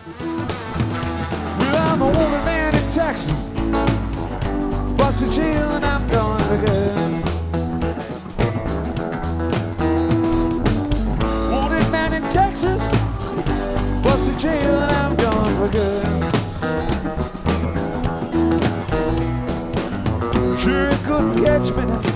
Well, I'm a wanted man in Texas. Busted jail and I'm gone for good. Wanted man in Texas. Busted jail and I'm gone for good. Sure couldn't catch me now.